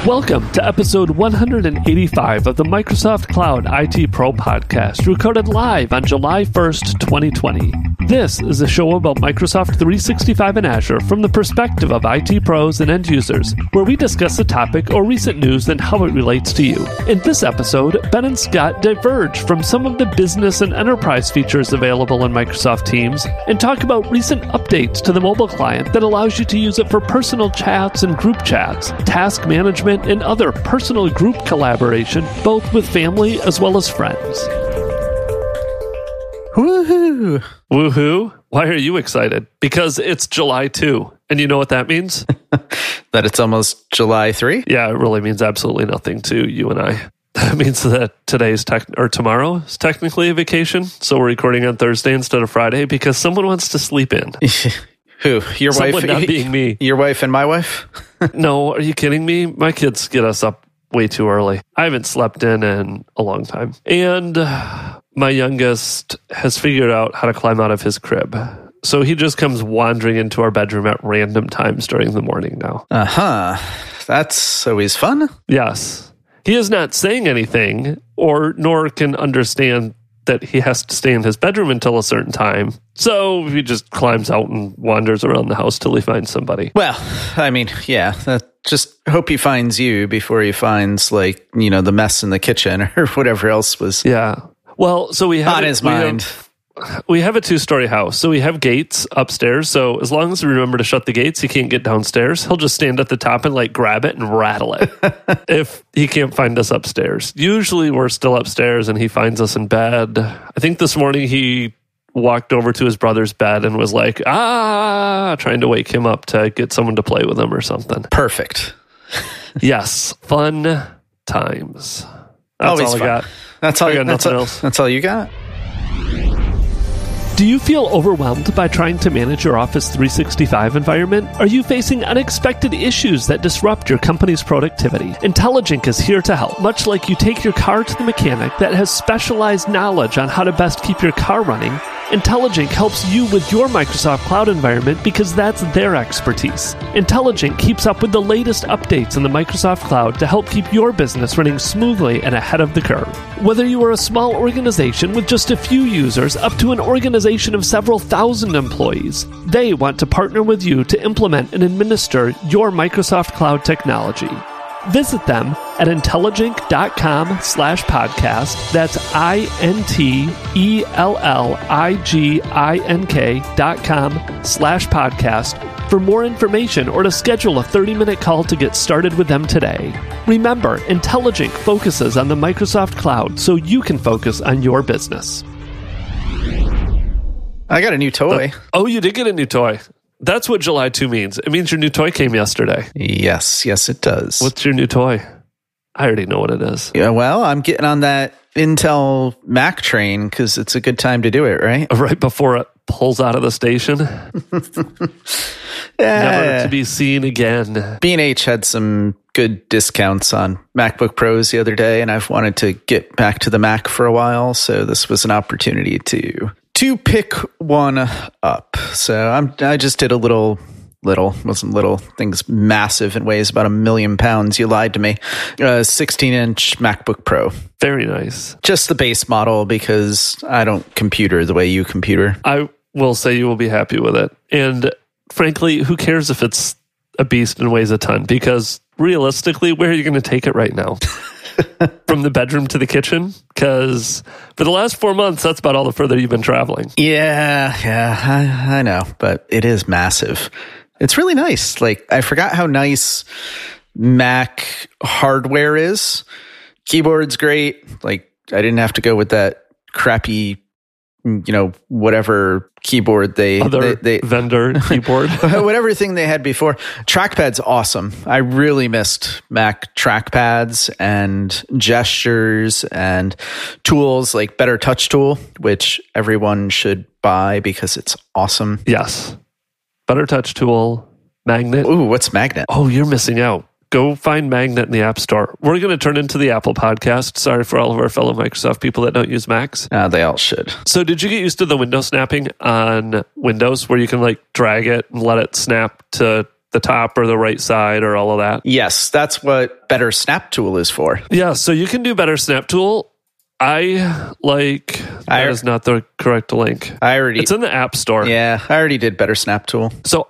Welcome to episode 185 of the Microsoft Cloud IT Pro podcast, recorded live on July 1st, 2020. This is a show about Microsoft 365 and Azure from the perspective of IT pros and end users, where we discuss a topic or recent news and how it relates to you. In this episode, Ben and Scott diverge from some of the business and enterprise features available in Microsoft Teams and talk about recent updates to the mobile client that allows you to use it for personal chats and group chats, task management, and other personal group collaboration, both with family as well as friends. Woohoo! Woohoo! Why are you excited? Because it's July 2. And you know what that means? That it's almost July 3? Yeah, it really means absolutely nothing to you and I. That means that tomorrow is technically a vacation. So we're recording on Thursday instead of Friday because someone wants to sleep in. Who? Your Someone wife? Not being me. Your wife and my wife? No, are you kidding me? My kids get us up way too early. I haven't slept in a long time. And my youngest has figured out how to climb out of his crib. So he just comes wandering into our bedroom at random times during the morning now. Uh-huh. That's always fun. Yes. He is not saying anything, nor can understand that he has to stay in his bedroom until a certain time. So he just climbs out and wanders around the house till he finds somebody. Well, I mean, yeah, just hope he finds you before he finds, the mess in the kitchen or whatever else was Well, so we have on his mind. We have a 2-story house, so we have gates upstairs. So as long as we remember to shut the gates, he can't get downstairs. He'll just stand at the top and grab it and rattle it if he can't find us upstairs. Usually we're still upstairs and he finds us in bed. I think this morning he walked over to his brother's bed and was like, trying to wake him up to get someone to play with him or something. Perfect. Yes, fun times. That's always all I fun. got. I got nothing else. That's all you got? Do you feel overwhelmed by trying to manage your Office 365 environment? Are you facing unexpected issues that disrupt your company's productivity? Intelligent is here to help. Much like you take your car to the mechanic that has specialized knowledge on how to best keep your car running, Intelligent helps you with your Microsoft Cloud environment because that's their expertise. Intelligent keeps up with the latest updates in the Microsoft Cloud to help keep your business running smoothly and ahead of the curve. Whether you are a small organization with just a few users up to an organization of several thousand employees, they want to partner with you to implement and administer your Microsoft Cloud technology. Visit them at intelligink.com/podcast. That's INTELLIGINK.com/podcast for more information or to schedule a 30-minute call to get started with them today. Remember, Intelligink focuses on the Microsoft Cloud so you can focus on your business. I got a new toy. Oh, you did get a new toy. That's what July 2 means. It means your new toy came yesterday. Yes, it does. What's your new toy? I already know what it is. Yeah, well, I'm getting on that Intel Mac train because it's a good time to do it, right? Right before it pulls out of the station. Never to be seen again. B&H had some good discounts on MacBook Pros the other day, and I've wanted to get back to the Mac for a while, so this was an opportunity to pick one up. So I just did wasn't little, thing's massive and weighs about 1 million pounds. You lied to me. 16-inch MacBook Pro. Very nice. Just the base model because I don't computer the way you computer. I will say you will be happy with it. And frankly, who cares if it's a beast and weighs a ton? Because realistically, where are you going to take it right now? From the bedroom to the kitchen? Because for the last 4 months, that's about all the further you've been traveling. Yeah, I know, but it is massive. It's really nice. I forgot how nice Mac hardware is. Keyboard's great. I didn't have to go with that crappy, whatever keyboard they vendor keyboard. Whatever thing they had before. Trackpad's awesome. I really missed Mac trackpads and gestures and tools like Better Touch Tool, which everyone should buy because it's awesome. Yes. Better Touch Tool, Magnet. Ooh, what's Magnet? Oh, you're missing out. Go find Magnet in the App Store. We're going to turn into the Apple podcast. Sorry for all of our fellow Microsoft people that don't use Macs. They all should. So did you get used to the window snapping on Windows where you can drag it and let it snap to the top or the right side or all of that. Yes, that's what Better Snap Tool is for. Yeah, so you can do Better Snap Tool. That is not the correct link. It's in the App Store. Yeah, I already did Better Snap Tool. So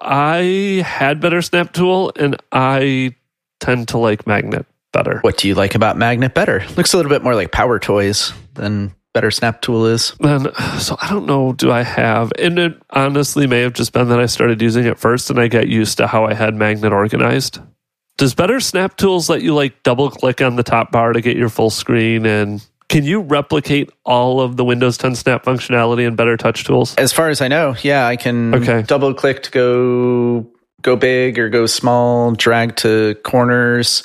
I had Better Snap Tool, and I tend to like Magnet better. What do you like about Magnet better? Looks a little bit more like Power Toys than Better Snap Tool is. So I don't know, do I have? And it honestly may have just been that I started using it first and I got used to how I had Magnet organized. Does Better Snap Tools let you like double click on the top bar to get your full screen? And can you replicate all of the Windows 10 Snap functionality in Better Touch Tools? As far as I know, yeah, I can double click to go big or go small, drag to corners.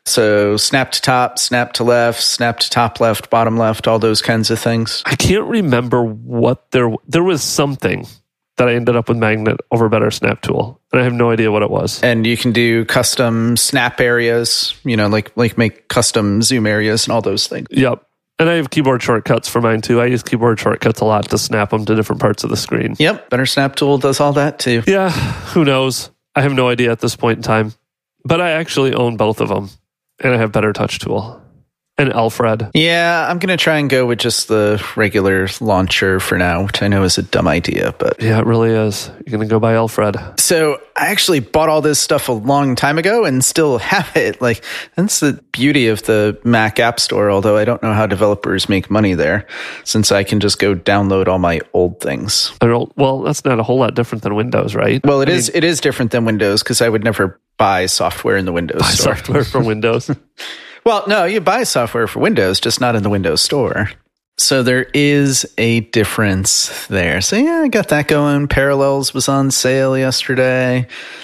So snap to top, snap to left, snap to top left, bottom left, all those kinds of things. I can't remember what there was something that I ended up with Magnet over Better Snap Tool. And I have no idea what it was. And you can do custom snap areas, like make custom zoom areas and all those things. Yep. And I have keyboard shortcuts for mine too. I use keyboard shortcuts a lot to snap them to different parts of the screen. Yep. Better Snap Tool does all that too. Yeah. Who knows? I have no idea at this point in time. But I actually own both of them. And I have Better Touch Tool. And Alfred. Yeah, I'm going to try and go with just the regular launcher for now, which I know is a dumb idea, but... Yeah, it really is. You're going to go buy Alfred. So I actually bought all this stuff a long time ago and still have it. Like, that's the beauty of the Mac App Store, although I don't know how developers make money there, since I can just go download all my old things. Well, that's not a whole lot different than Windows, right? Well, it is different than Windows, because I would never buy software in the Windows store. Software for Windows? Well, no, you buy software for Windows, just not in the Windows Store. So there is a difference there. So yeah, I got that going. Parallels was on sale yesterday.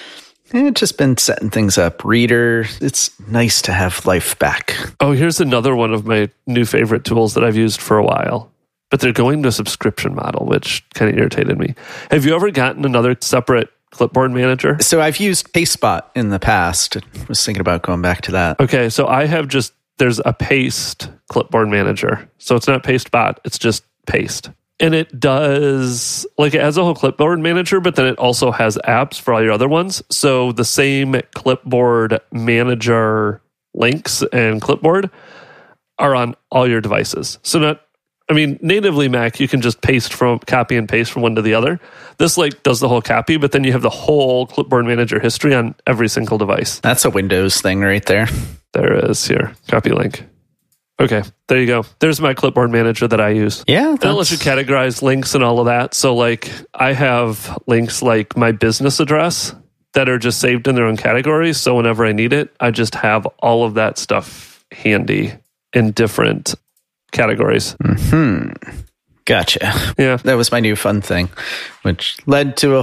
It's just been setting things up. Reader, it's nice to have life back. Oh, here's another one of my new favorite tools that I've used for a while. But they're going to a subscription model, which kind of irritated me. Have you ever gotten another separate clipboard manager? So I've used Pastebot in the past. I was thinking about going back to that. Okay, so I have there's a Paste clipboard manager. So it's not Pastebot, it's just Paste. And it does, it has a whole clipboard manager, but then it also has apps for all your other ones. So the same clipboard manager links and clipboard are on all your devices. So natively Mac, you can just copy and paste from one to the other. This does the whole copy, but then you have the whole clipboard manager history on every single device. That's a Windows thing right there. There it is here. Copy link. Okay, there you go. There's my clipboard manager that I use. Yeah. And it lets you categorize links and all of that. So I have links like my business address that are just saved in their own categories. So whenever I need it, I just have all of that stuff handy in different categories. Gotcha. Yeah. That was my new fun thing, which led to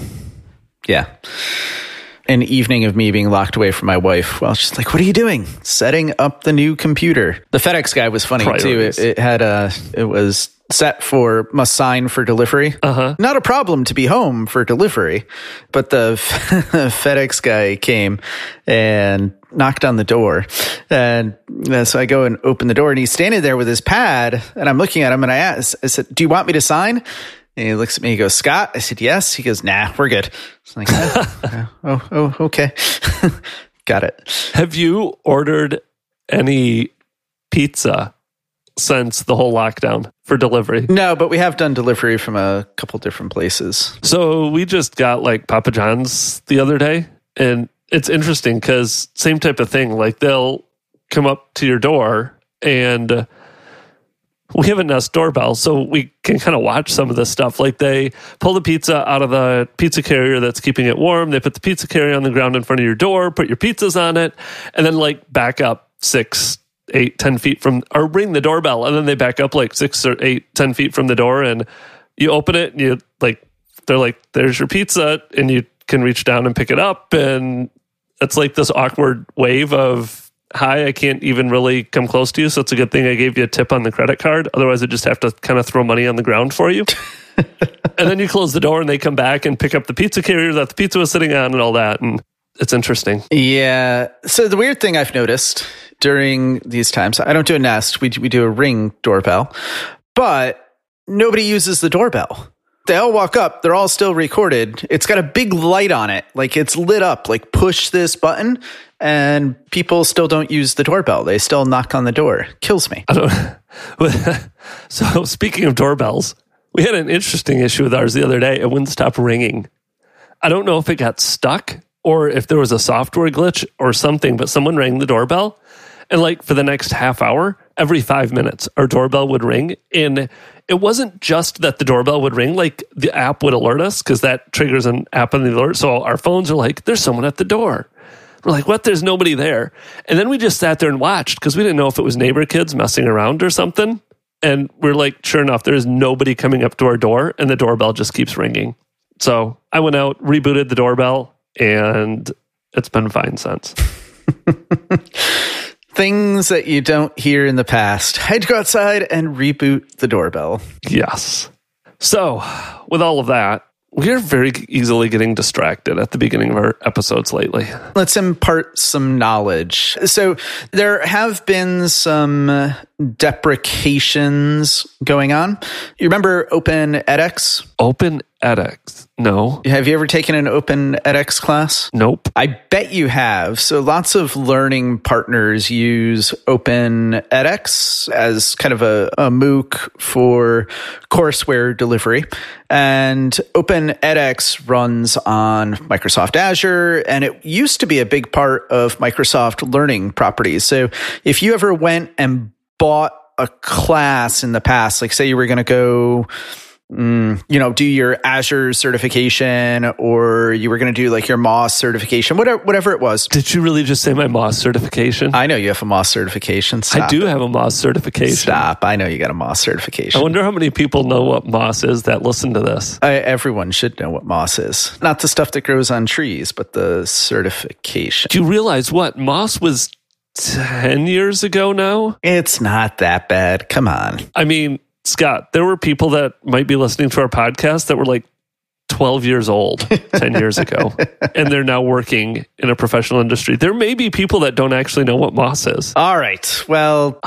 an evening of me being locked away from my wife. Well, she's like, "What are you doing?" Setting up the new computer. The FedEx guy was funny too. It was set for must sign for delivery. Not a problem to be home for delivery, but the FedEx guy came and knocked on the door, and so I go and open the door, and he's standing there with his pad, and I'm looking at him, and I said, "Do you want me to sign?" And he looks at me, he goes, "Scott?" I said, "Yes." He goes, "Nah, we're good." I was like, okay. Got it. Have you ordered any pizza since the whole lockdown for delivery? No, but we have done delivery from a couple different places. So we just got Papa John's the other day, and it's interesting because same type of thing. They'll come up to your door, and we have a Nest doorbell, so we can kind of watch some of this stuff. they pull the pizza out of the pizza carrier that's keeping it warm. They put the pizza carrier on the ground in front of your door, put your pizzas on it, and then back up 6, 8, 10 feet from, or ring the doorbell, and then they back up 6 or 8, 10 feet from the door, and you open it, and you they're like, "There's your pizza," and you can reach down and pick it up, and it's this awkward wave of, "Hi, I can't even really come close to you, so it's a good thing I gave you a tip on the credit card. Otherwise, I'd just have to kind of throw money on the ground for you." And then you close the door, and they come back and pick up the pizza carrier that the pizza was sitting on and all that, and it's interesting. Yeah. So the weird thing I've noticed during these times, I don't do a Nest, we do a Ring doorbell, but nobody uses the doorbell. they all walk up. They're all still recorded. It's got a big light on it. Like it's lit up, like push this button. And people still don't use the doorbell. They still knock on the door. Kills me. So speaking of doorbells, we had an interesting issue with ours the other day. It wouldn't stop ringing. I don't know if it got stuck or if there was a software glitch or something, but someone rang the doorbell. And like for the next half hour, every 5 minutes, our doorbell would ring. And it wasn't just that the doorbell would ring, like the app would alert us because that triggers an app on the alert. So our phones are like, there's someone at the door. We're like, what? There's nobody there. And then we just sat there and watched because we didn't know if it was neighbor kids messing around or something. And we're like, sure enough, there's nobody coming up to our door and the doorbell just keeps ringing. So I went out, rebooted the doorbell, and it's been fine since. Things that you don't hear in the past. I'd go outside and reboot the doorbell. Yes. So with all of that, we are very easily getting distracted at the beginning of our episodes lately. Let's impart some knowledge. So there have been some deprecations going on. You remember Open edX? Open edX? No. Have you ever taken an Open edX class? Nope. I bet you have. So lots of learning partners use Open edX as kind of a MOOC for courseware delivery. And Open edX runs on Microsoft Azure, and it used to be a big part of Microsoft Learning Properties. So if you ever went and bought a class in the past, like say you were going to go, do your Azure certification, or you were going to do like your MOS certification, whatever it was. Did you really just say my MOS certification? I know you have a MOS certification. Stop. I do have a MOS certification. Stop. I know you got a MOS certification. I wonder how many people know what MOS is that listen to this. Everyone should know what MOS is. Not the stuff that grows on trees, but the certification. Do you realize what? MOS was 10 years ago now? It's not that bad. Come on. I mean, Scott, there were people that might be listening to our podcast that were like 12 years old 10 years ago, and they're now working in a professional industry. There may be people that don't actually know what MOS is. All right. Well,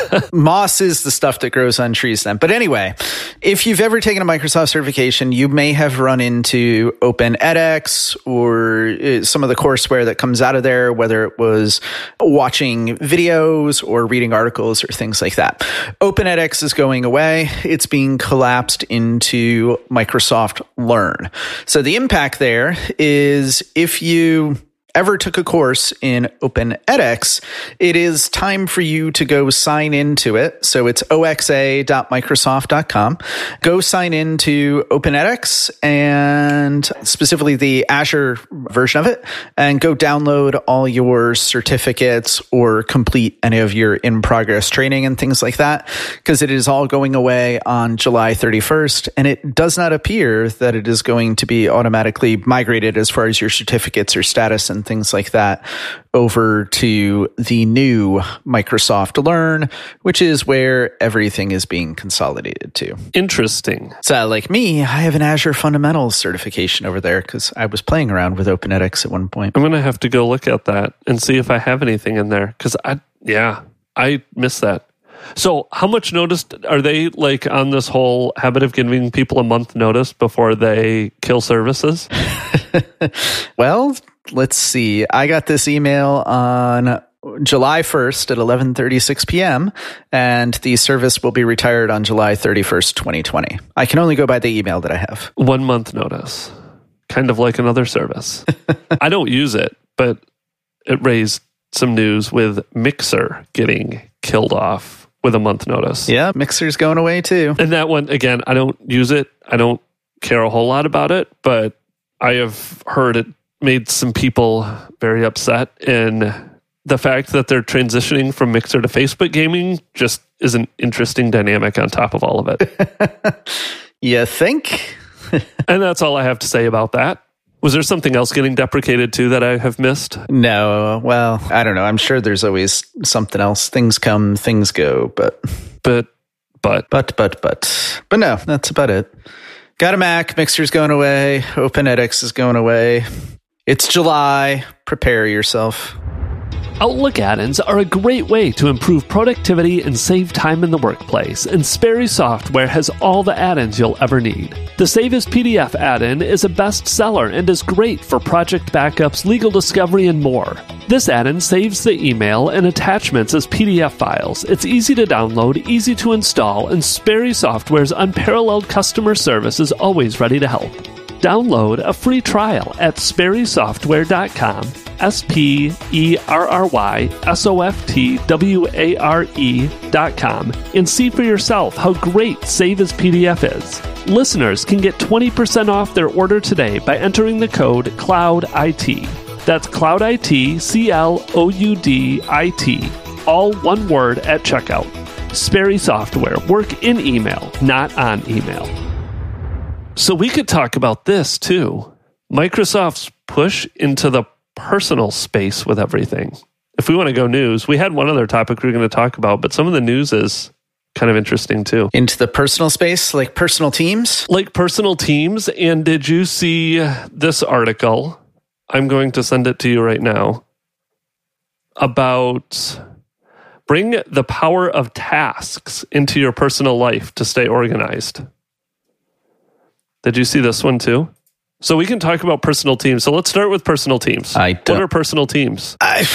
MOS is the stuff that grows on trees then. But anyway, if you've ever taken a Microsoft certification, you may have run into Open edX or some of the courseware that comes out of there, whether it was watching videos or reading articles or things like that. Open edX is going away. It's being collapsed into Microsoft Learn. So the impact there is if you ever took a course in Open edX, it is time for you to go sign into it. So it's oxa.microsoft.com. Go sign into Open edX and specifically the Azure version of it, and go download all your certificates or complete any of your in-progress training and things like that, because it is all going away on July 31st, and it does not appear that it is going to be automatically migrated as far as your certificates or status and things like that over to the new Microsoft Learn, which is where everything is being consolidated to. Interesting. So like me, I have an Azure Fundamentals certification over there because I was playing around with Open edX at one point. I'm going to have to go look at that and see if I have anything in there, because I missed that. So how much notice are they like on this whole habit of giving people a month notice before they kill services? Well, let's see. I got this email on July 1st at 11:36 p.m. and the service will be retired on July 31st, 2020. I can only go by the email that I have. 1 month notice. Kind of like another service. I don't use it, but it raised some news with Mixer getting killed off with a month notice. Yeah, Mixer's going away too. And that one, again, I don't use it. I don't care a whole lot about it, but I have heard it made some people very upset. And the fact that they're transitioning from Mixer to Facebook gaming just is an interesting dynamic on top of all of it. You think? And that's all I have to say about that. Was there something else getting deprecated too that I have missed? No. Well, I don't know. I'm sure there's always something else. Things come, things go, but no, that's about it. Got a Mac, Mixer's going away, Open edX is going away. It's July. Prepare yourself. Outlook add-ins are a great way to improve productivity and save time in the workplace, and Sperry Software has all the add-ins you'll ever need. The Save as PDF add-in is a bestseller and is great for project backups, legal discovery, and more. This add-in saves the email and attachments as PDF files. It's easy to download, easy to install, and Sperry Software's unparalleled customer service is always ready to help. Download a free trial at sperrysoftware.com, SPERRYSOFTWARE.com, and see for yourself how great Save as PDF is. Listeners can get 20% off their order today by entering the code CLOUDIT. That's CLOUDIT, CLOUDIT, all one word at checkout. Sperry Software, work in email, not on email. So we could talk about this too. Microsoft's push into the personal space with everything. If we want to go news, we had one other topic we were going to talk about, but some of the news is kind of interesting too. Into the personal space, like personal teams? Like personal teams. And did you see this article? I'm going to send it to you right now. About bring the power of tasks into your personal life to stay organized. Did you see this one too? So we can talk about personal teams. So let's start with personal teams. What are personal teams?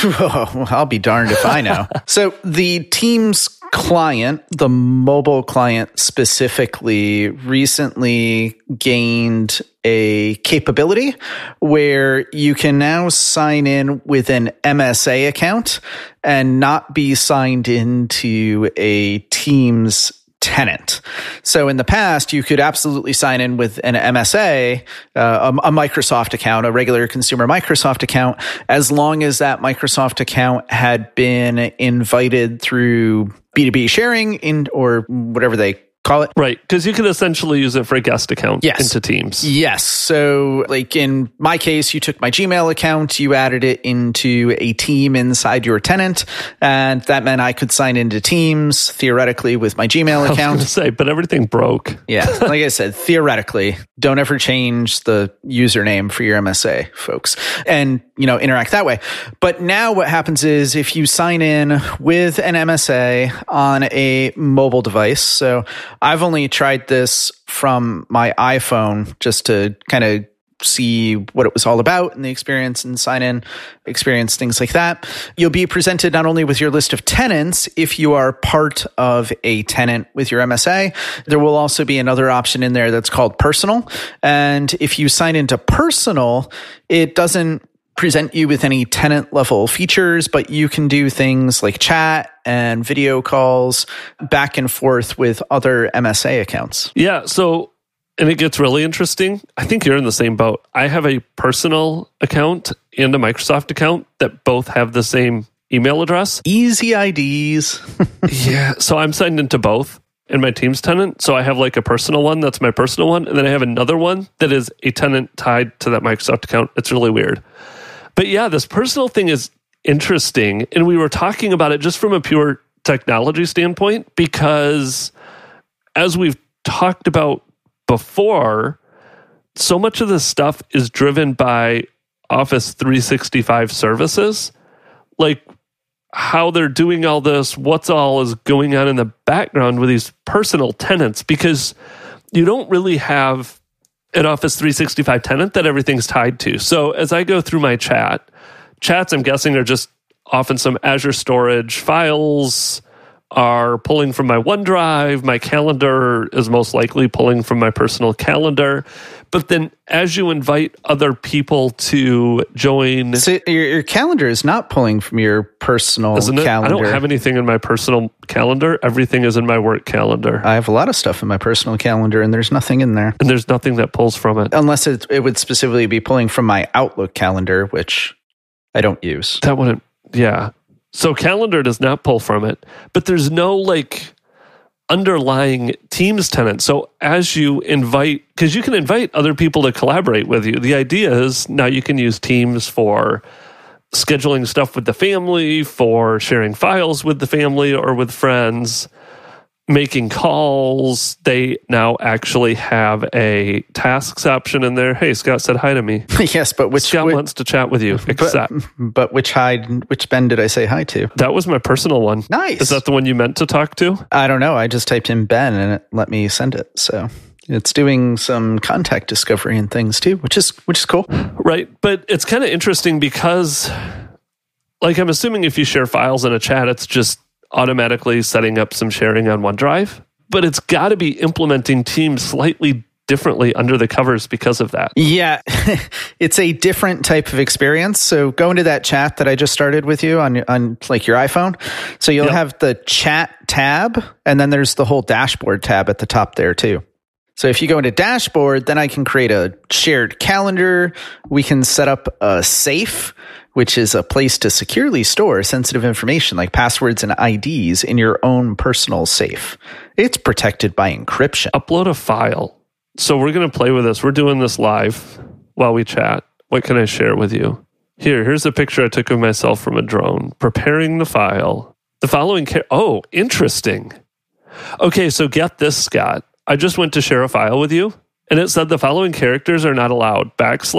I'll be darned if I know. So the Teams client, the mobile client specifically, recently gained a capability where you can now sign in with an MSA account and not be signed into a Teams tenant. So in the past, you could absolutely sign in with an MSA, a Microsoft account, a regular consumer Microsoft account, as long as that Microsoft account had been invited through B2B sharing or whatever they call it. Right, because you can essentially use it for a guest account into Teams. Yes. So like in my case, you took my Gmail account, you added it into a team inside your tenant, and that meant I could sign into Teams theoretically with my Gmail account. I was going to say, but everything broke. Yeah. Like I said, theoretically, don't ever change the username for your MSA, folks, and interact that way. But now what happens is if you sign in with an MSA on a mobile device, so I've only tried this from my iPhone just to kind of see what it was all about and the experience and sign in experience, things like that. You'll be presented not only with your list of tenants if you are part of a tenant with your MSA, there will also be another option in there that's called personal. And if you sign into personal, it doesn't present you with any tenant level features, but you can do things like chat and video calls back and forth with other MSA accounts. Yeah. So, and it gets really interesting. I think you're in the same boat. I have a personal account and a Microsoft account that both have the same email address. Easy IDs. Yeah. So I'm signed into both in my Teams tenant. So I have like a personal one. That's my personal one. And then I have another one that is a tenant tied to that Microsoft account. It's really weird. But yeah, this personal thing is interesting. And we were talking about it just from a pure technology standpoint, because as we've talked about before, so much of this stuff is driven by Office 365 services. Like how they're doing all this, what's all is going on in the background with these personal tenants, because you don't really have an Office 365 tenant that everything's tied to. So as I go through my chats, I'm guessing are just often some Azure storage files are pulling from my OneDrive. My calendar is most likely pulling from my personal calendar. But then as you invite other people to join... So your calendar is not pulling from your personal calendar. I don't have anything in my personal calendar. Everything is in my work calendar. I have a lot of stuff in my personal calendar, and there's nothing in there. And there's nothing that pulls from it. Unless it would specifically be pulling from my Outlook calendar, which I don't use. That wouldn't... Yeah. So calendar does not pull from it, but there's no like underlying Teams tenant. So as you invite, because you can invite other people to collaborate with you, the idea is now you can use Teams for scheduling stuff with the family, for sharing files with the family or with friends. making calls. They now actually have a tasks option in there. Hey, Scott said hi to me. Yes, but Scott wants to chat with you. But which Ben did I say hi to? That was my personal one. Nice. Is that the one you meant to talk to? I don't know. I just typed in Ben and it let me send it. So it's doing some contact discovery and things too, which is cool. Right. But it's kind of interesting because, like, I'm assuming if you share files in a chat, it's just automatically setting up some sharing on OneDrive. But it's got to be implementing Teams slightly differently under the covers because of that. Yeah, it's a different type of experience. So go into that chat that I just started with you on like your iPhone. So you'll have the chat tab, and then there's the whole dashboard tab at the top there too. So if you go into dashboard, then I can create a shared calendar. We can set up a safe, which is a place to securely store sensitive information like passwords and IDs in your own personal safe. It's protected by encryption. Upload a file. So we're going to play with this. We're doing this live while we chat. What can I share with you? Here's a picture I took of myself from a drone. Preparing the file. The following... interesting. Okay, so get this, Scott. I just went to share a file with you, and it said the following characters are not allowed. /,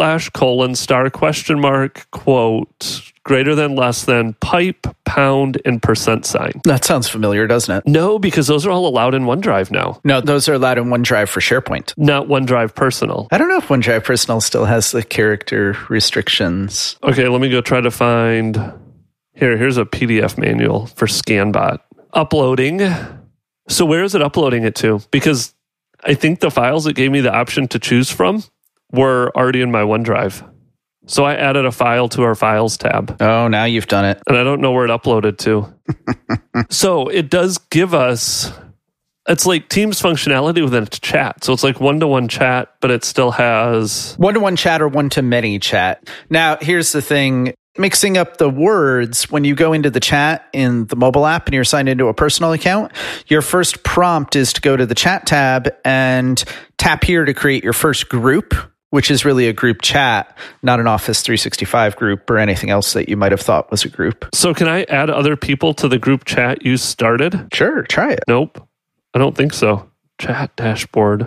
$, ? Quote, greater than, less than, pipe, pound, and %. That sounds familiar, doesn't it? No, because those are all allowed in OneDrive now. No, those are allowed in OneDrive for SharePoint. Not OneDrive Personal. I don't know if OneDrive Personal still has the character restrictions. Okay, let me go try to find... Here's a PDF manual for ScanBot. Uploading. So where is it uploading it to? Because I think the files it gave me the option to choose from were already in my OneDrive. So I added a file to our Files tab. Oh, now you've done it. And I don't know where it uploaded to. So it does give us... It's like Teams functionality within a chat. So it's like one-to-one chat, but it still has... One-to-one chat or one-to-many chat. Now, here's the thing. Mixing up the words, when you go into the chat in the mobile app and you're signed into a personal account, your first prompt is to go to the chat tab and tap here to create your first group, which is really a group chat, not an Office 365 group or anything else that you might have thought was a group. So can I add other people to the group chat you started? Sure, try it. Nope, I don't think so. Chat dashboard.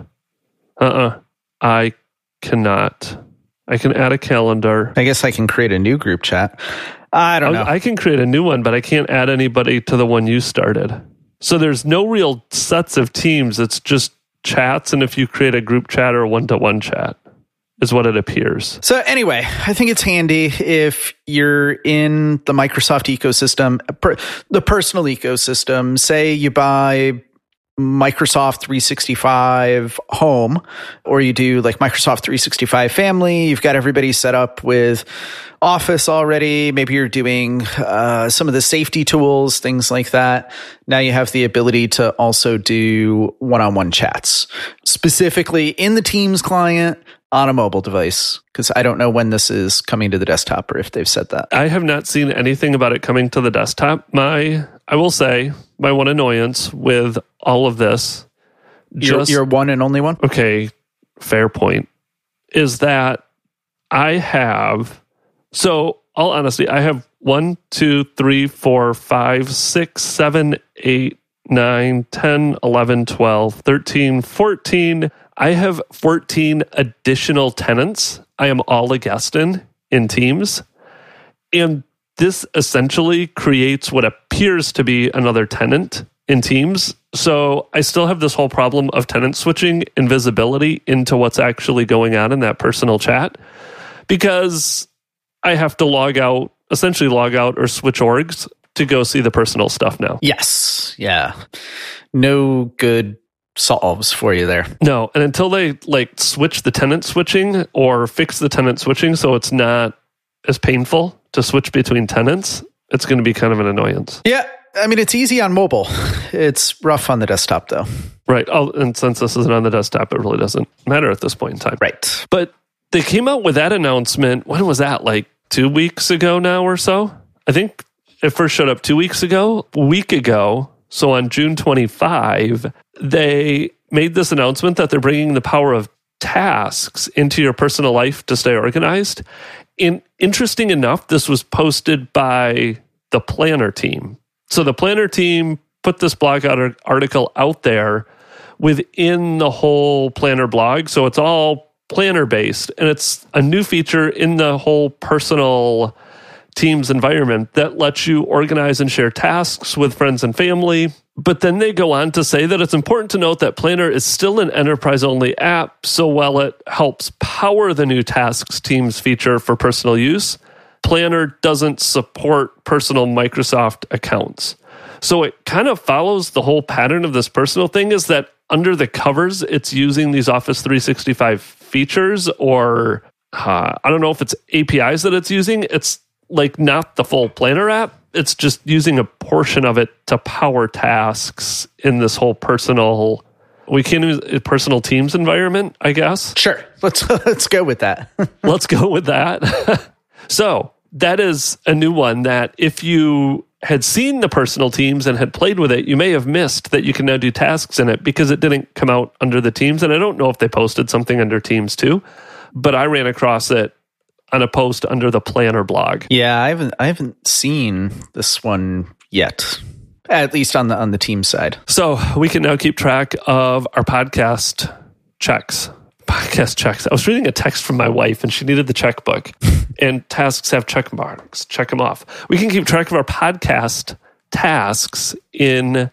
I cannot. I can add a calendar. I guess I can create a new group chat. I don't know. I can create a new one, but I can't add anybody to the one you started. So there's no real sets of teams. It's just chats, and if you create a group chat or a one-to-one chat, is what it appears. So anyway, I think it's handy if you're in the Microsoft ecosystem, the personal ecosystem. Say you buy Microsoft 365 Home, or you do like Microsoft 365 Family. You've got everybody set up with Office already. Maybe you're doing some of the safety tools, things like that. Now you have the ability to also do one-on-one chats, specifically in the Teams client on a mobile device, because I don't know when this is coming to the desktop or if they've said that. I have not seen anything about it coming to the desktop. I will say, my one annoyance with all of this, your one and only one? Okay, fair point, is that I have, so all honesty, I have 1, 2, 3, 4, 5, 6, 7, 8, 9, 10, 11, 12, 13, 14. I have 14 additional tenants I am all a guest in Teams. And this essentially creates what appears to be another tenant in Teams. So I still have this whole problem of tenant switching and visibility into what's actually going on in that personal chat, because I have to essentially log out or switch orgs to go see the personal stuff now. Yes. Yeah. No good solves for you there. No. And until they switch the tenant switching or fix the tenant switching so it's not as painful to switch between tenants, it's going to be kind of an annoyance. Yeah. I mean, it's easy on mobile. It's rough on the desktop, though. Right. And since this isn't on the desktop, it really doesn't matter at this point in time. Right. But they came out with that announcement. When was that? Like 2 weeks ago now or so? I think it first showed up 2 weeks ago, a week ago. So on June 25, they made this announcement that they're bringing the power of tasks into your personal life to stay organized. And interesting enough, this was posted by the Planner team. So the Planner team put this blog article out there within the whole Planner blog. So it's all Planner based, and it's a new feature in the whole personal Teams environment that lets you organize and share tasks with friends and family. But then they go on to say that it's important to note that Planner is still an enterprise-only app, so while it helps power the new Tasks Teams feature for personal use, Planner doesn't support personal Microsoft accounts. So it kind of follows the whole pattern of this personal thing, is that under the covers, it's using these Office 365 features, or I don't know if it's APIs that it's using. It's like not the full Planner app. It's just using a portion of it to power tasks in this whole personal Teams environment, I guess. Sure. Let's go with that. Let's go with that. So that is a new one that if you had seen the personal Teams and had played with it, you may have missed that you can now do tasks in it because it didn't come out under the Teams. And I don't know if they posted something under Teams too, but I ran across it on a post under the Planner blog. Yeah, I haven't seen this one yet, at least on the team side. So we can now keep track of our podcast checks. I was reading a text from my wife, and she needed the checkbook. And tasks have check marks. Check them off. We can keep track of our podcast tasks in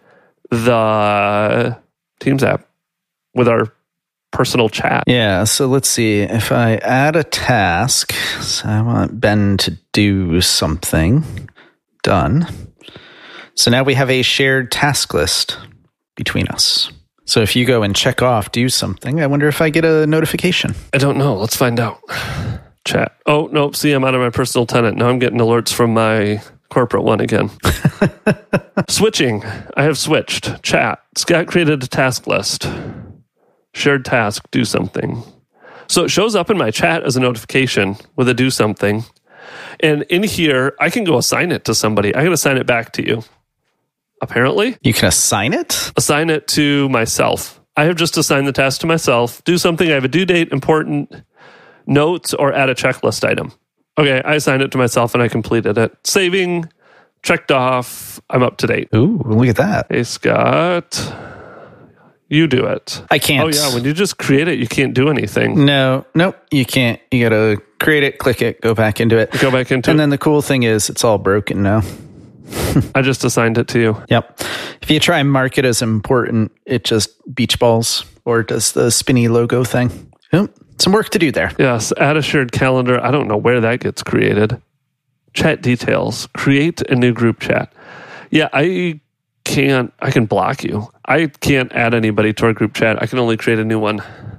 the Teams app with our personal chat. Yeah, so let's see. If I add a task, so I want Ben to do something. Done. So now we have a shared task list between us. So if you go and check off do something, I wonder if I get a notification. I don't know. Let's find out. Chat. Oh, no. See, I'm out of my personal tenant. Now I'm getting alerts from my corporate one again. Switching. I have switched. Chat. Scott created a task list. Shared task, do something. So it shows up in my chat as a notification with a do something. And in here, I can go assign it to somebody. I can assign it back to you. Apparently. You can assign it? Assign it to myself. I have just assigned the task to myself. Do something. I have a due date, important notes, or add a checklist item. Okay, I assigned it to myself and I completed it. Saving, checked off. I'm up to date. Ooh, look at that. Hey, Scott. You do it. I can't. Oh, yeah. When you just create it, you can't do anything. Nope, you can't. You got to create it, click it, go back into it. And then the cool thing is it's all broken now. I just assigned it to you. Yep. If you try and mark it as important, it just beach balls or does the spinny logo thing. Some work to do there. Yes. Add a shared calendar. I don't know where that gets created. Chat details. Create a new group chat. Yeah, I can block you. I can't add anybody to our group chat. I can only create a new one.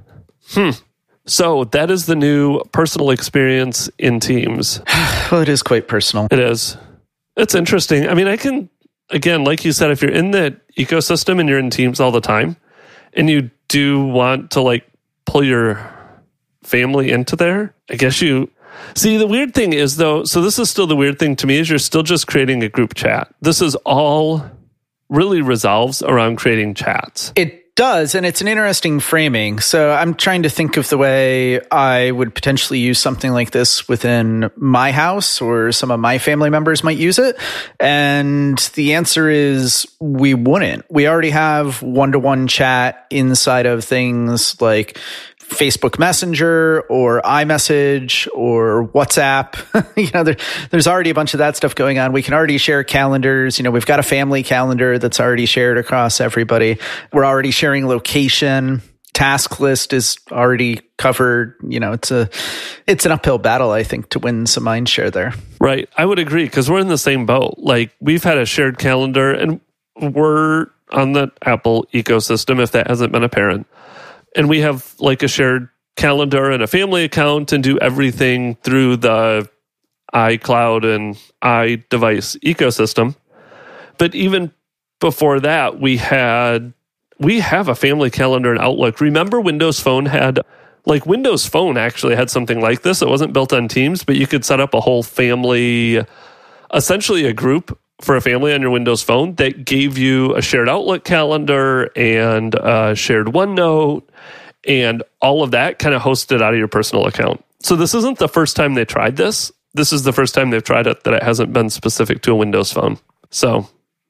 So that is the new personal experience in Teams. Well, it is quite personal. It is. It's interesting. I mean, I can, again, like you said, if you're in the ecosystem and you're in Teams all the time and you do want to like pull your family into there, I guess you... See, the weird thing is though, so this is still the weird thing to me, is you're still just creating a group chat. This is all really resolves around creating chats. It does, and it's an interesting framing. So I'm trying to think of the way I would potentially use something like this within my house, or some of my family members might use it. And the answer is we wouldn't. We already have one-to-one chat inside of things like Facebook Messenger or iMessage or WhatsApp. There's already a bunch of that stuff going on. We can already share calendars. We've got a family calendar that's already shared across everybody. We're already sharing location. Task list is already covered. It's an uphill battle, I think, to win some mind share there. Right. I would agree, because we're in the same boat. Like, we've had a shared calendar and we're on the Apple ecosystem, if that hasn't been apparent. And we have like a shared calendar and a family account and do everything through the iCloud and iDevice ecosystem. But even before that, we have a family calendar in Outlook. Remember Windows Phone Windows Phone actually had something like this. It wasn't built on Teams, but you could set up a whole family, essentially a group for a family on your Windows Phone that gave you a shared Outlook calendar and a shared OneNote and all of that kind of hosted out of your personal account. So this isn't the first time they tried this. This is the first time they've tried it that it hasn't been specific to a Windows Phone. So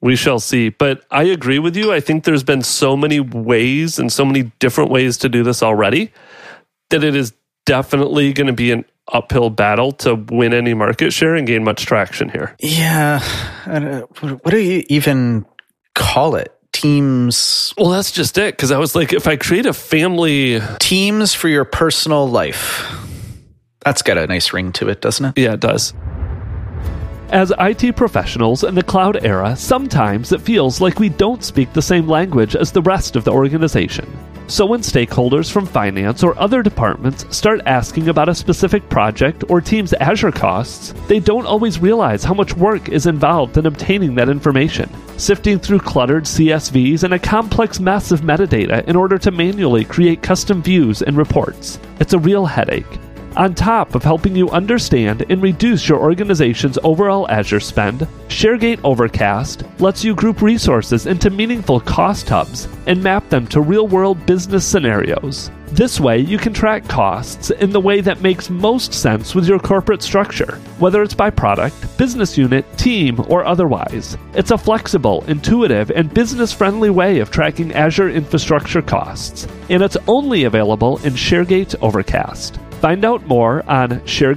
We shall see. But I agree with you. I think there's been so many ways and so many different ways to do this already that it is definitely going to be an uphill battle to win any market share and gain much traction here. Yeah. What do you even call it? Teams? Well, that's just it. Because I was like, if I create a family... Teams for your personal life. That's got a nice ring to it, doesn't it? Yeah, it does. As IT professionals in the cloud era, sometimes it feels like we don't speak the same language as the rest of the organization. So when stakeholders from finance or other departments start asking about a specific project or team's Azure costs, they don't always realize how much work is involved in obtaining that information, sifting through cluttered CSVs and a complex mess of metadata in order to manually create custom views and reports. It's a real headache. On top of helping you understand and reduce your organization's overall Azure spend, ShareGate Overcast lets you group resources into meaningful cost hubs and map them to real-world business scenarios. This way, you can track costs in the way that makes most sense with your corporate structure, whether it's by product, business unit, team, or otherwise. It's a flexible, intuitive, and business-friendly way of tracking Azure infrastructure costs, and it's only available in ShareGate Overcast. Find out more on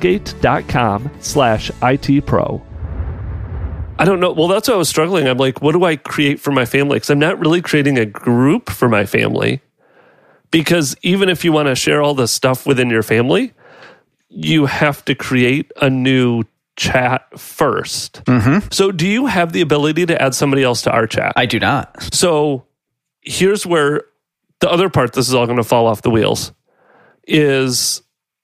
sharegate.com/ITPro. I don't know. Well, that's why I was struggling. I'm like, what do I create for my family? Because I'm not really creating a group for my family. Because even if you want to share all this stuff within your family, you have to create a new chat first. Mm-hmm. So do you have the ability to add somebody else to our chat? I do not. So here's where the other part, this is all going to fall off the wheels, is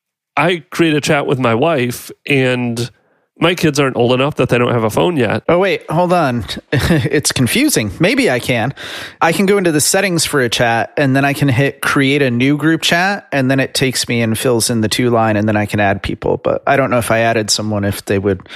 I create a chat with my wife, and my kids aren't old enough that they don't have a phone yet. Oh, wait, hold on. It's confusing. Maybe I can. I can go into the settings for a chat, and then I can hit create a new group chat, and then it takes me and fills in the 2-line, and then I can add people. But I don't know if I added someone, if they would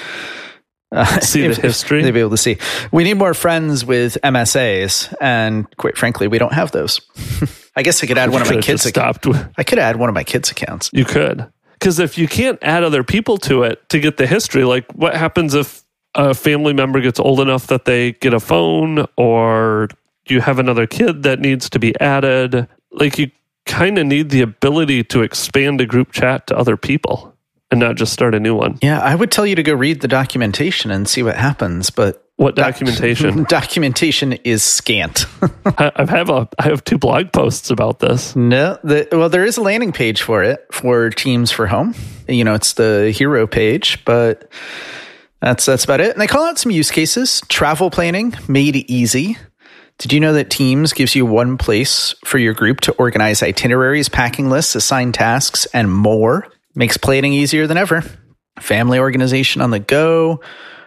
see the history. They'd be able to see. We need more friends with MSAs, and quite frankly, we don't have those. I guess I could add one of my kids' accounts. I could add one of my kids' accounts. You could. Because if you can't add other people to it to get the history, like what happens if a family member gets old enough that they get a phone, or you have another kid that needs to be added? Like, you kind of need the ability to expand a group chat to other people and not just start a new one. Yeah, I would tell you to go read the documentation and see what happens, but... What documentation? Documentation is scant. I have 2 blog posts about this. No, there is a landing page for it for Teams for Home. You know, it's the hero page, but that's about it. And they call out some use cases. Travel planning made easy. Did you know that Teams gives you one place for your group to organize itineraries, packing lists, assign tasks, and more? Makes planning easier than ever. Family organization on the go.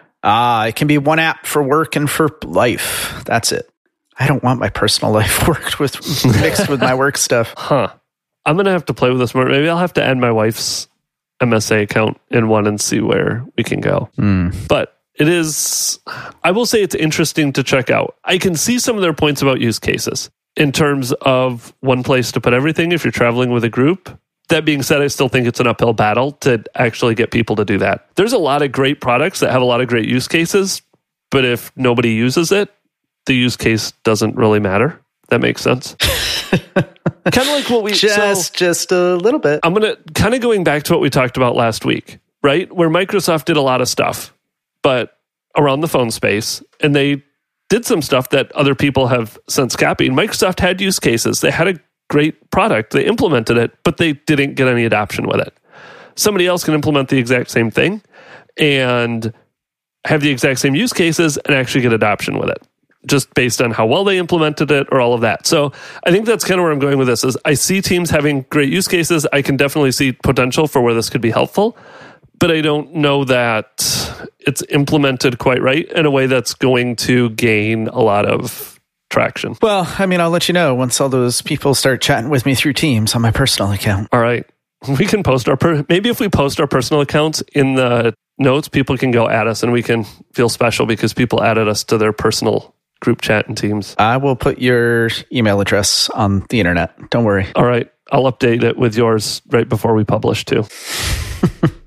It can be one app for work and for life. That's it. I don't want my personal life mixed with my work stuff. I'm going to have to play with this more. Maybe I'll have to add my wife's MSA account in one and see where we can go. But it is, I will say it's interesting to check out. I can see some of their points about use cases in terms of one place to put everything if you're traveling with a group. That being said, I still think it's an uphill battle to actually get people to do that. There's a lot of great products that have a lot of great use cases, but if nobody uses it, the use case doesn't really matter. That makes sense. Kind of like what we... Just a little bit. I'm going to... Kind of going back to what we talked about last week, right? Where Microsoft did a lot of stuff, but around the phone space, and they did some stuff that other people have since copied. Microsoft had use cases. They had a great product. They implemented it, but they didn't get any adoption with it. Somebody else can implement the exact same thing and have the exact same use cases and actually get adoption with it, just based on how well they implemented it or all of that. So I think that's kind of where I'm going with this, is I see Teams having great use cases. I can definitely see potential for where this could be helpful, but I don't know that it's implemented quite right in a way that's going to gain a lot of traction. Well, I mean, I'll let you know once all those people start chatting with me through Teams on my personal account. All right. We can post maybe if we post our personal accounts in the notes, people can go at us and we can feel special because people added us to their personal group chat and Teams. I will put your email address on the internet. Don't worry. All right. I'll update it with yours right before we publish too.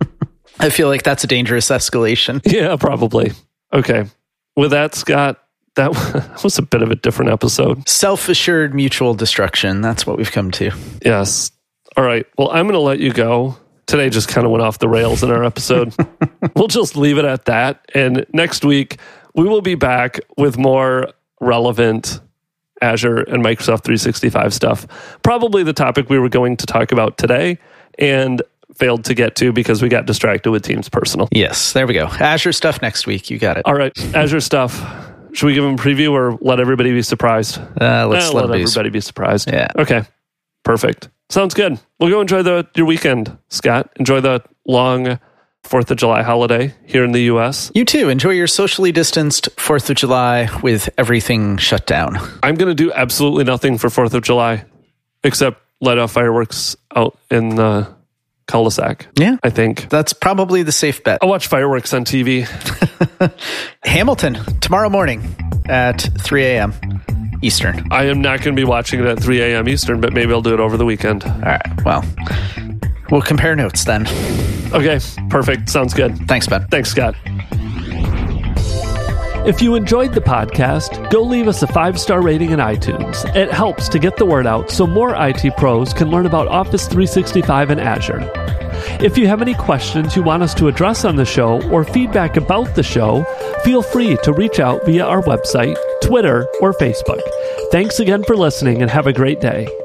I feel like that's a dangerous escalation. Yeah, probably. Okay. With that, Scott, that was a bit of a different episode. Self-assured mutual destruction. That's what we've come to. Yes. All right. Well, I'm going to let you go. Today just kind of went off the rails in our episode. We'll just leave it at that. And next week, we will be back with more relevant Azure and Microsoft 365 stuff. Probably the topic we were going to talk about today and failed to get to because we got distracted with Teams Personal. Yes, there we go. Azure stuff next week. You got it. All right. Azure stuff. Should we give them a preview or let everybody be surprised? Let's let everybody be surprised. Yeah. Okay. Perfect. Sounds good. Well, go enjoy your weekend, Scott. Enjoy the long 4th of July holiday here in the U.S. You too. Enjoy your socially distanced 4th of July with everything shut down. I'm going to do absolutely nothing for 4th of July except light off fireworks out in the cul-de-sac. Yeah. I think. That's probably the safe bet. I'll watch fireworks on TV. Hamilton, tomorrow morning at 3 a.m. Eastern. I am not going to be watching it at 3 a.m. Eastern, but maybe I'll do it over the weekend. All right. Well, we'll compare notes then. Okay. Perfect. Sounds good. Thanks, Ben. Thanks, Scott. If you enjoyed the podcast, go leave us a 5-star rating in iTunes. It helps to get the word out so more IT pros can learn about Office 365 and Azure. If you have any questions you want us to address on the show or feedback about the show, feel free to reach out via our website, Twitter, or Facebook. Thanks again for listening and have a great day.